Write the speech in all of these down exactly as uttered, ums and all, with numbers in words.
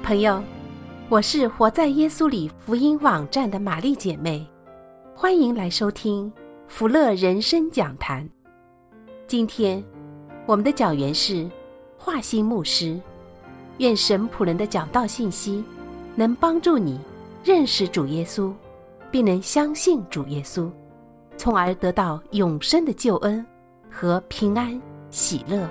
朋友，我是活在耶稣里福音网站的玛丽姐妹，欢迎来收听福乐人生讲坛。今天我们的讲员是华兴牧师，愿神仆人的讲道信息能帮助你认识主耶稣，并能相信主耶稣，从而得到永生的救恩和平安喜乐。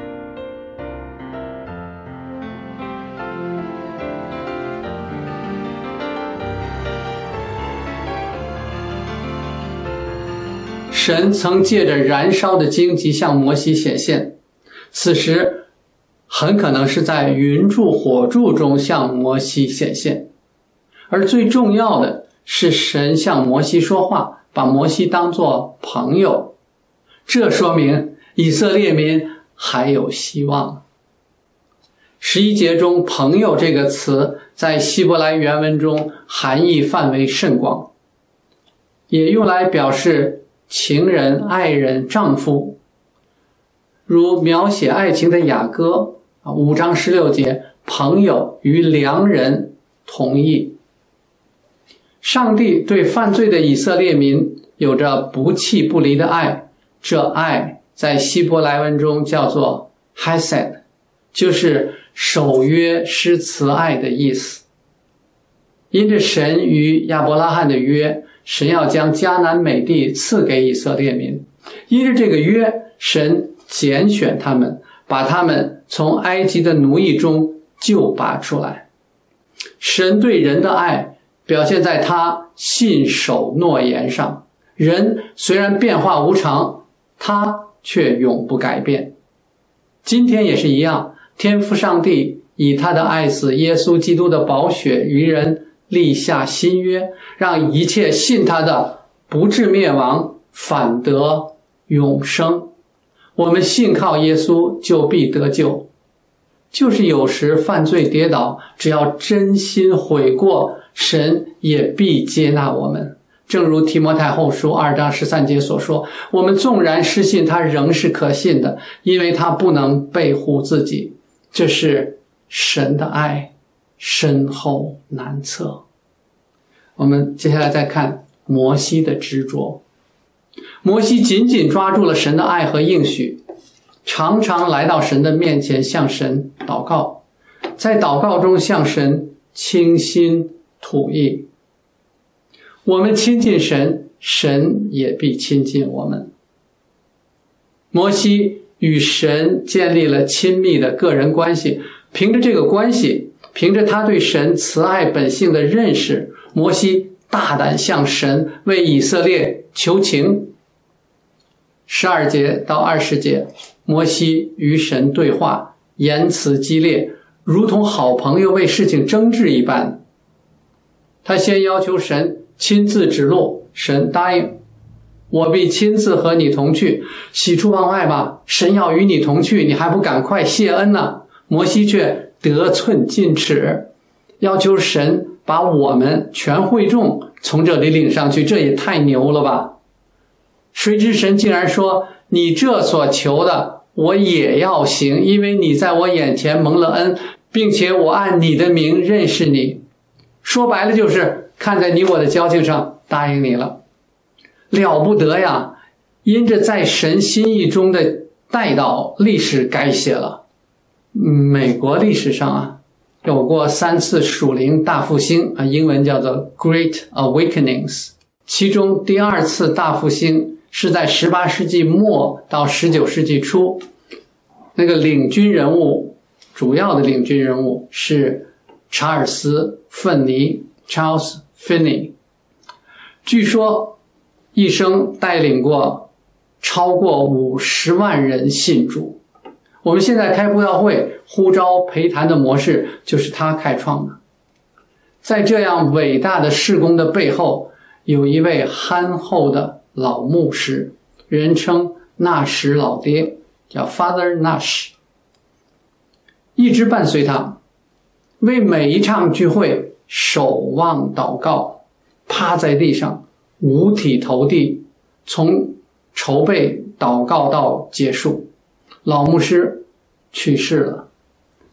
神曾借着燃烧的荆棘向摩西显现，此时很可能是在云柱火柱中向摩西显现。而最重要的是，神向摩西说话，把摩西当作朋友，这说明以色列民还有希望。十一节中朋友这个词在希伯来原文中含义范围甚广，也用来表示情人、爱人、丈夫，如描写爱情的雅歌五章十六节，朋友与良人同义。上帝对犯罪的以色列民有着不弃不离的爱，这爱在希伯来文中叫做 Hesed， 就是守约施慈爱的意思。因着神与亚伯拉罕的约，神要将迦南美地赐给以色列民，因着这个约，神拣选他们，把他们从埃及的奴役中救拔出来。神对人的爱表现在他信守诺言上，人虽然变化无常，他却永不改变。今天也是一样，天父上帝以他的爱子耶稣基督的宝血与人立下新约，让一切信他的不至灭亡，反得永生。我们信靠耶稣就必得救。就是有时犯罪跌倒，只要真心悔过，神也必接纳我们。正如提摩太后书二章十三节所说，我们纵然失信，他仍是可信的，因为他不能背乎自己。这是神的爱，深厚难测。我们接下来再看摩西的执着。摩西紧紧抓住了神的爱和应许，常常来到神的面前向神祷告，在祷告中向神倾心吐意。我们亲近神，神也必亲近我们。摩西与神建立了亲密的个人关系，凭着这个关系，凭着他对神慈爱本性的认识，摩西大胆向神为以色列求情。十二节到二十节，摩西与神对话，言辞激烈，如同好朋友为事情争执一般。他先要求神亲自指路，神答应，我必亲自和你同去，喜出望外吧，神要与你同去，你还不赶快谢恩呢？摩西却得寸进尺，要求神把我们全会众从这里领上去，这也太牛了吧。谁知神竟然说，你这所求的我也要行，因为你在我眼前蒙了恩，并且我按你的名认识你。说白了就是看在你我的交情上答应你了。了不得呀，因着在神心意中的代祷，历史改写了。美国历史上啊有过三次属灵大复兴啊，英文叫做 Great Awakenings。 其中第二次大复兴是在十八世纪末到十九世纪初，那个领军人物，主要的领军人物是查尔斯·芬尼 Charles Finney。 据说一生带领过超过五十万人信主。我们现在开布道会呼召陪谈的模式就是他开创的。在这样伟大的事工的背后，有一位憨厚的老牧师，人称纳什老爹，叫 Father Nash， 一直伴随他，为每一场聚会守望祷告，趴在地上五体投地，从筹备祷告到结束。老牧师去世了，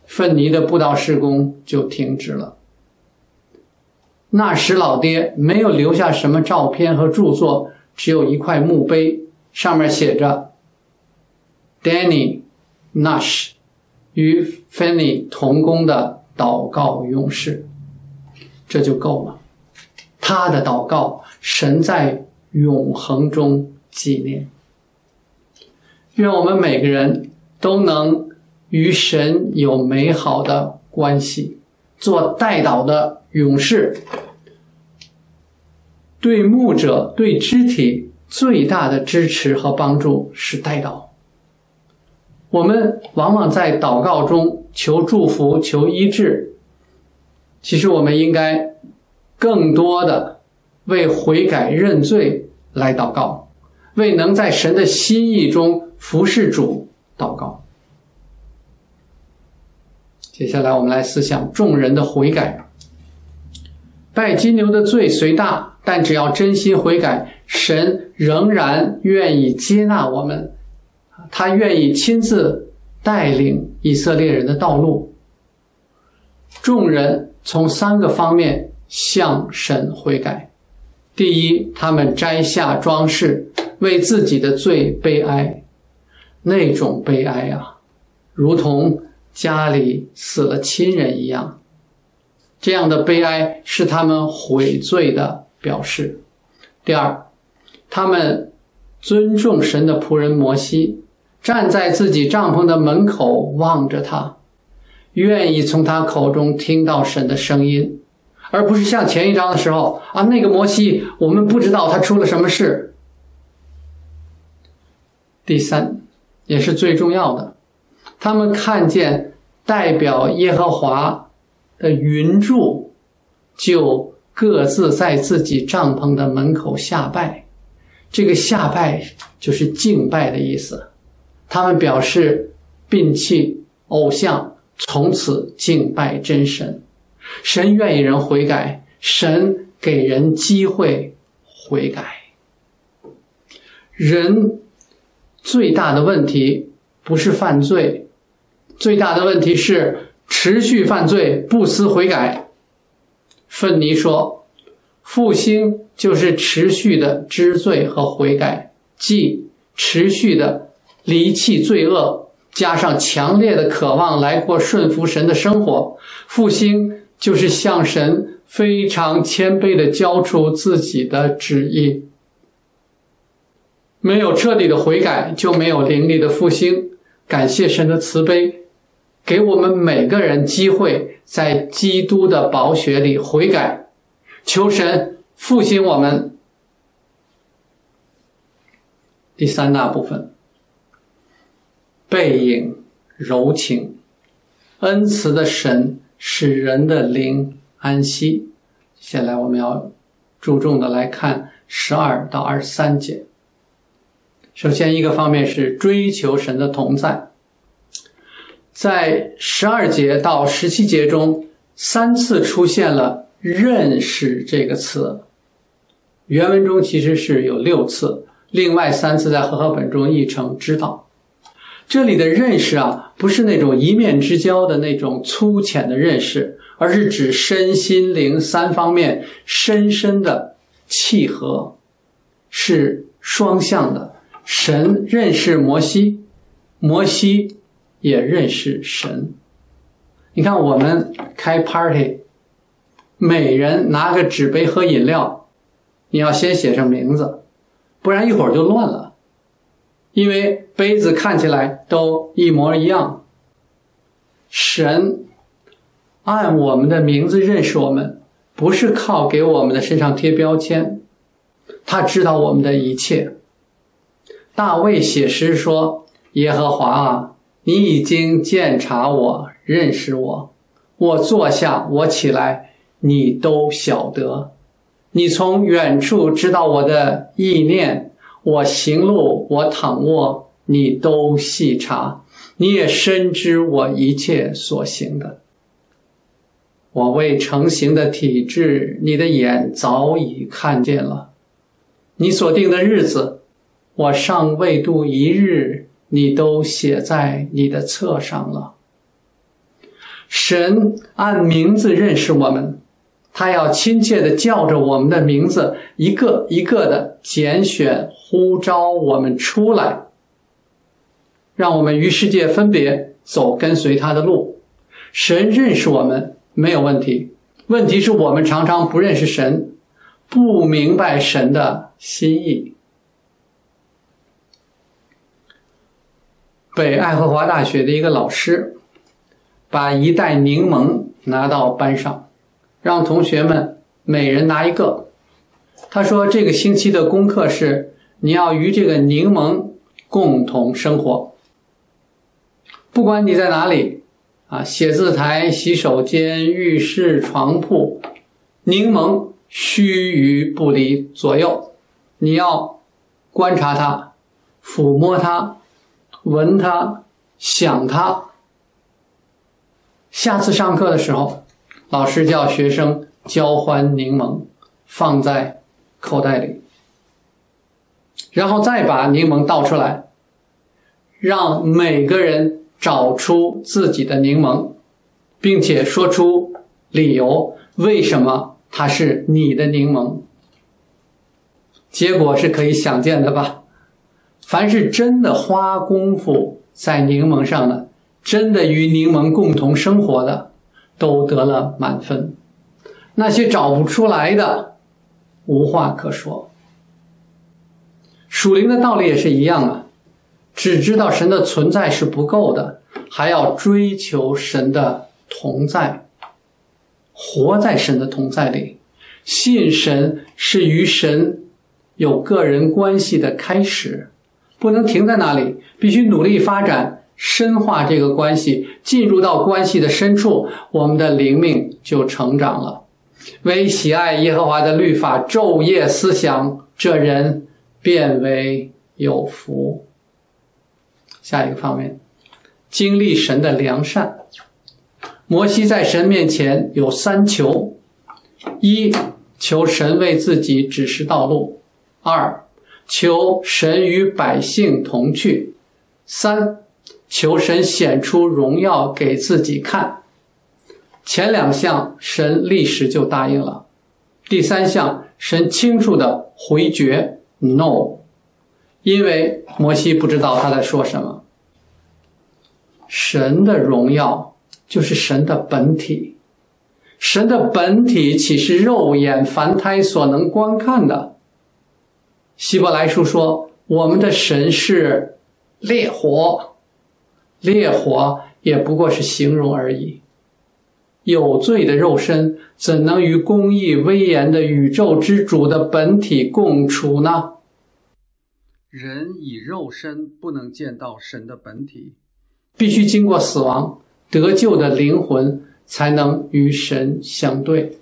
芬尼的布道事工就停止了。纳什老爹没有留下什么照片和著作，只有一块墓碑，上面写着 Danny Nash 与 Fanny 同工的祷告勇士，这就够了。他的祷告，神在永恒中纪念。愿我们每个人都能与神有美好的关系，做代祷的勇士。对牧者、对肢体最大的支持和帮助是代祷。我们往往在祷告中求祝福、求医治，其实我们应该更多的为悔改认罪来祷告，为能在神的心意中服侍主祷告。接下来我们来思想众人的悔改。拜金牛的罪虽大，但只要真心悔改，神仍然愿意接纳我们，他愿意亲自带领以色列人的道路。众人从三个方面向神悔改。第一，他们摘下装饰，为自己的罪悲哀。那种悲哀啊，如同家里死了亲人一样。这样的悲哀是他们悔罪的表示。第二，他们尊重神的仆人摩西，站在自己帐篷的门口望着他，愿意从他口中听到神的声音，而不是像前一章的时候啊，那个摩西我们不知道他出了什么事。第三，也是最重要的，他们看见代表耶和华的云柱，就各自在自己帐篷的门口下拜。这个下拜就是敬拜的意思，他们表示摒弃偶像，从此敬拜真神。神愿意人悔改，神给人机会悔改。人最大的问题不是犯罪，最大的问题是持续犯罪，不思悔改。芬尼说，复兴就是持续的知罪和悔改，即持续的离弃罪恶，加上强烈的渴望来过顺服神的生活。复兴就是向神非常谦卑地交出自己的旨意。没有彻底的悔改，就没有灵力的复兴。感谢神的慈悲，给我们每个人机会在基督的宝血里悔改，求神复兴我们。第三大部分，背影柔情，恩慈的神使人的灵安息。接下来我们要注重的来看十二到二十三节。首先一个方面是追求神的同在，在十二节到十七节中三次出现了认识这个词，原文中其实是有六次，另外三次在和合本中译成知道。这里的认识啊，不是那种一面之交的那种粗浅的认识，而是指身心灵三方面深深的契合，是双向的。神认识摩西，摩西也认识神。你看我们开 party， 每人拿个纸杯喝饮料，你要先写上名字，不然一会儿就乱了，因为杯子看起来都一模一样。神按我们的名字认识我们，不是靠给我们的身上贴标签，他知道我们的一切。大卫写诗说，耶和华啊，你已经鉴察我，认识我，我坐下，我起来，你都晓得。你从远处知道我的意念，我行路，我躺卧，你都细察，你也深知我一切所行的。我未成形的体质，你的眼早已看见了。你所定的日子，我尚未度一日，你都写在你的册上了。 神按名字认识我们，他要亲切地叫着我们的名字，一个一个的拣选呼召我们出来，让我们与世界分别，走跟随他的路。神认识我们没有问题，问题是我们常常不认识神，不明白神的心意。北爱荷华大学的一个老师把一袋柠檬拿到班上，让同学们每人拿一个。他说这个星期的功课是你要与这个柠檬共同生活，不管你在哪里啊，写字台、洗手间、浴室、床铺，柠檬须臾不离左右，你要观察它，抚摸它，闻它，想它。下次上课的时候，老师叫学生交换柠檬，放在口袋里，然后再把柠檬倒出来，让每个人找出自己的柠檬，并且说出理由，为什么它是你的柠檬。结果是可以想见的吧？凡是真的花功夫在柠檬上的，真的与柠檬共同生活的，都得了满分。那些找不出来的，无话可说。属灵的道理也是一样啊，只知道神的存在是不够的，还要追求神的同在，活在神的同在里。信神是与神有个人关系的开始，不能停在那里，必须努力发展，深化这个关系，进入到关系的深处，我们的灵命就成长了。唯喜爱耶和华的律法，昼夜思想，这人便为有福。下一个方面，经历神的良善。摩西在神面前有三求：一，求神为自己指示道路；二，求神与百姓同去；三，求神显出荣耀给自己看。前两项神立时就答应了，第三项神清楚的回绝 no， 因为摩西不知道他在说什么。神的荣耀就是神的本体，神的本体岂是肉眼凡胎所能观看的？希伯来书说，我们的神是烈火，烈火也不过是形容而已。有罪的肉身怎能与公义威严的宇宙之主的本体共处呢？人以肉身不能见到神的本体，必须经过死亡，得救的灵魂才能与神相对。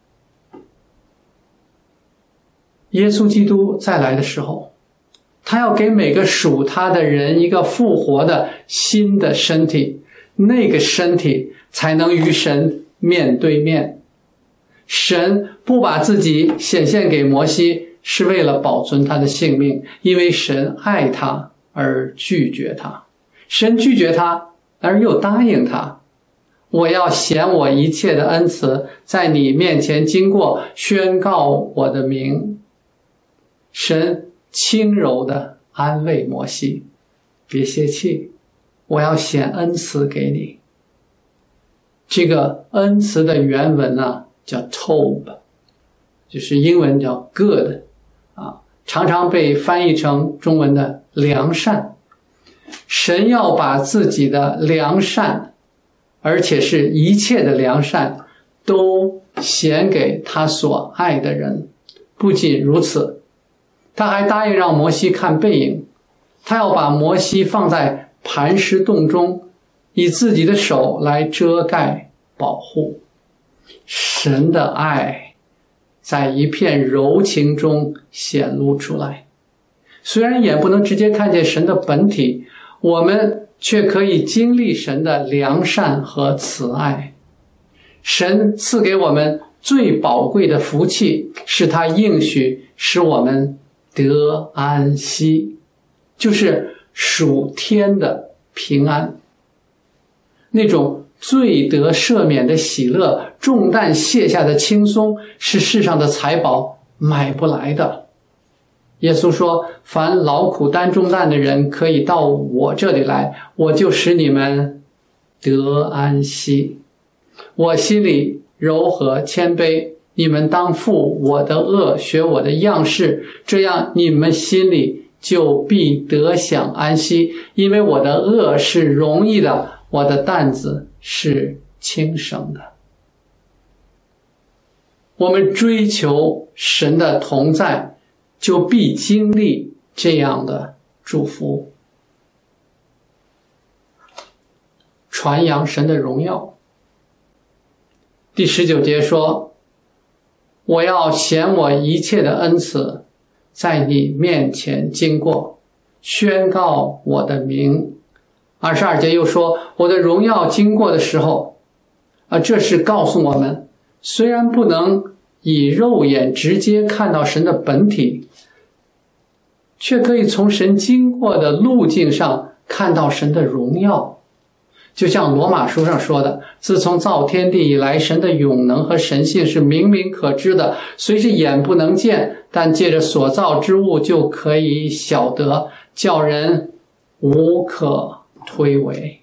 耶稣基督再来的时候，他要给每个属他的人一个复活的新的身体，那个身体才能与神面对面。神不把自己显现给摩西，是为了保存他的性命，因为神爱他而拒绝他。神拒绝他而又答应他，我要显我一切的恩慈在你面前经过，宣告我的名。神轻柔地安慰摩西，别泄气，我要显恩慈给你。这个恩慈的原文呢叫 tob， 就是英文叫 good 啊，常常被翻译成中文的良善。神要把自己的良善，而且是一切的良善，都显给他所爱的人。不仅如此，他还答应让摩西看背影，他要把摩西放在磐石洞中，以自己的手来遮盖保护。神的爱在一片柔情中显露出来，虽然眼不能直接看见神的本体，我们却可以经历神的良善和慈爱。神赐给我们最宝贵的福气，是他应许使我们得安息，就是属天的平安，那种罪得赦免的喜乐，重担卸下的轻松，是世上的财宝买不来的。耶稣说，凡劳苦担重担的人可以到我这里来，我就使你们得安息。我心里柔和谦卑，你们当负我的恶，学我的样式，这样你们心里就必得享安息。因为我的恶是容易的，我的担子是轻省的。我们追求神的同在，就必经历这样的祝福。传扬神的荣耀。第十九节说，我要显我一切的恩慈在你面前经过，宣告我的名。二十二节又说，我的荣耀经过的时候，啊，这是告诉我们，虽然不能以肉眼直接看到神的本体，却可以从神经过的路径上看到神的荣耀。就像罗马书上说的，自从造天地以来，神的永能和神性是明明可知的，虽是眼不能见，但借着所造之物就可以晓得，叫人无可推诿。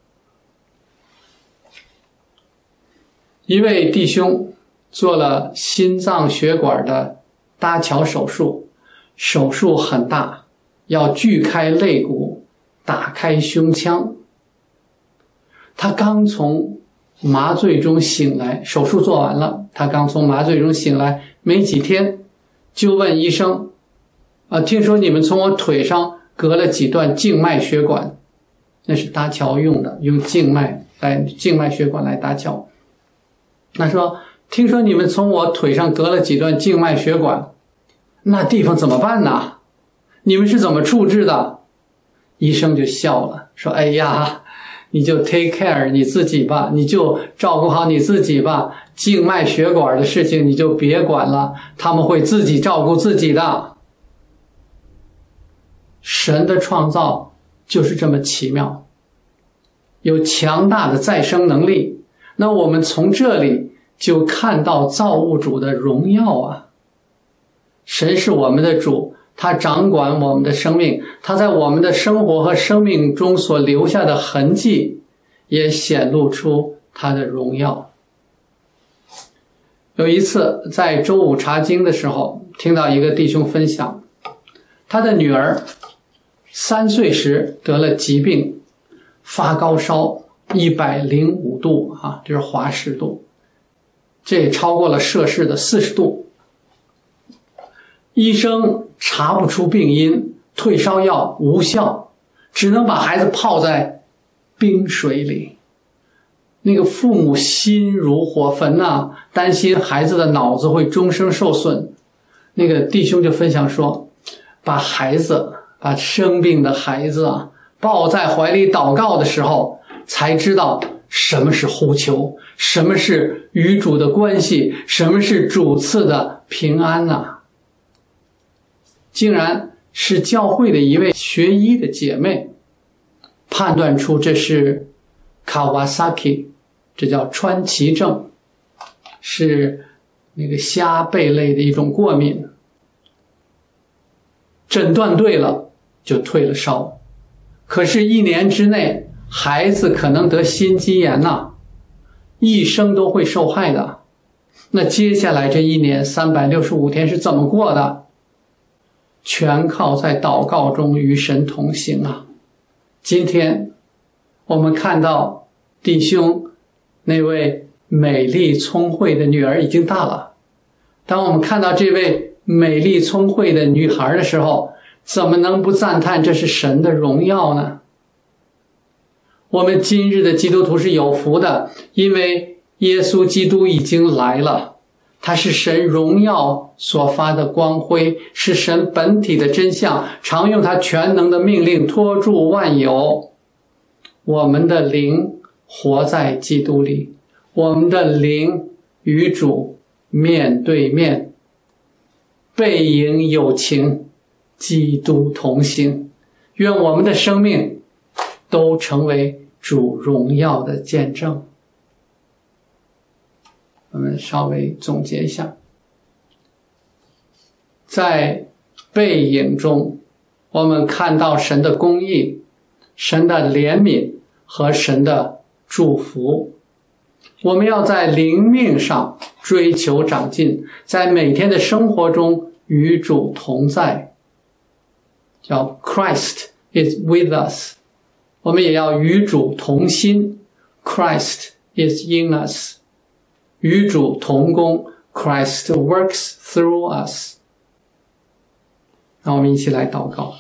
一位弟兄做了心脏血管的搭桥手术，手术很大，要锯开肋骨，打开胸腔。他刚从麻醉中醒来，手术做完了，他刚从麻醉中醒来没几天，就问医生，啊，听说你们从我腿上隔了几段静脉血管，那是搭桥用的，用静脉来静脉血管来搭桥。他说，听说你们从我腿上隔了几段静脉血管，那地方怎么办呢？你们是怎么处置的？医生就笑了，说，哎呀，你就 take care 你自己吧，你就照顾好你自己吧，静脉血管的事情你就别管了，他们会自己照顾自己的。神的创造就是这么奇妙，有强大的再生能力。那我们从这里就看到造物主的荣耀啊！神是我们的主，他掌管我们的生命，他在我们的生活和生命中所留下的痕迹也显露出他的荣耀。有一次在周五查经的时候，听到一个弟兄分享，他的女儿三岁时得了疾病，发高烧一百零五度啊，这是华氏度，这也超过了摄氏的四十度。医生查不出病因，退烧药无效，只能把孩子泡在冰水里。那个父母心如火焚啊，担心孩子的脑子会终生受损。那个弟兄就分享说，把孩子把生病的孩子啊抱在怀里祷告的时候，才知道什么是呼求，什么是与主的关系，什么是主赐的平安啊。竟然是教会的一位学医的姐妹判断出这是 Kawasaki， 这叫川崎症，是那个虾贝类的一种过敏。诊断对了就退了烧，可是一年之内孩子可能得心肌炎呐，一生都会受害的。那接下来这一年三百六十五天是怎么过的？全靠在祷告中与神同行啊！今天我们看到弟兄那位美丽聪慧的女儿已经大了，当我们看到这位美丽聪慧的女孩的时候，怎么能不赞叹这是神的荣耀呢？我们今日的基督徒是有福的，因为耶稣基督已经来了，他是神荣耀所发的光辉，是神本体的真相，常用他全能的命令托住万有。我们的灵活在基督里，我们的灵与主面对面，背影有情，基督同行。愿我们的生命都成为主荣耀的见证。 我们稍微总结一下。在背影中，我们看到神的公义、神的怜悯和神的祝福。我们要在灵命上追求长进，在每天的生活中与主同在，叫 Christ is with us。 我们也要与主同心， Christ is in us。 与主同工， Christ works through us。 让我们一起来祷告。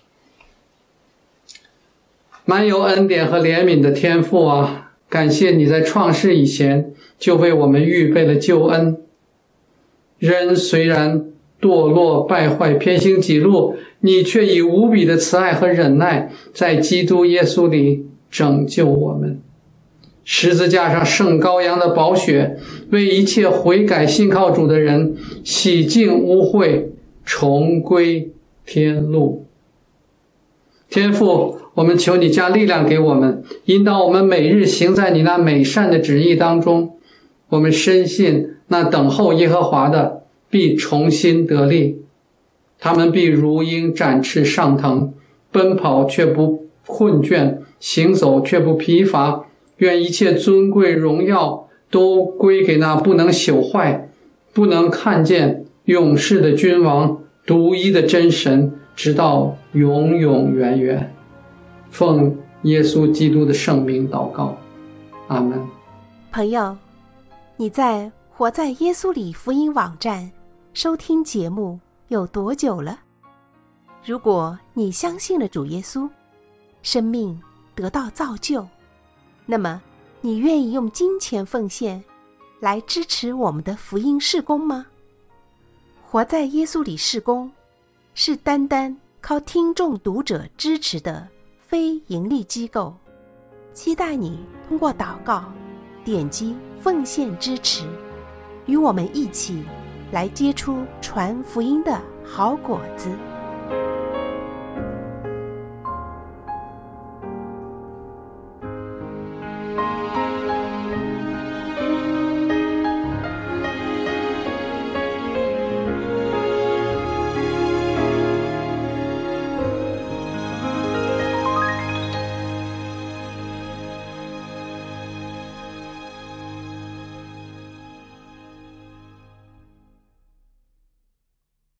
满有恩典和怜悯的天父啊，感谢你在创世以前就为我们预备了救恩。人虽然堕落败坏，偏行己路，你却以无比的慈爱和忍耐在基督耶稣里拯救我们。十字架上圣羔羊的宝血为一切悔改信靠主的人洗净污秽，重归天路。天父，我们求你加力量给我们，引导我们每日行在你那美善的旨意当中。我们深信那等候耶和华的必重新得力，他们必如鹰展翅上腾，奔跑却不困倦，行走却不疲乏。愿一切尊贵荣耀都归给那不能朽坏、不能看见、永世的君王，独一的真神，直到永永远远。奉耶稣基督的圣名祷告，阿们。 朋友，你在活在耶稣里福音网站收听节目有多久了？如果你相信了主耶稣，生命得到造就，那么你愿意用金钱奉献来支持我们的福音事工吗？活在耶稣里事工是单单靠听众读者支持的非盈利机构，期待你通过祷告点击奉献支持，与我们一起来结出传福音的好果子。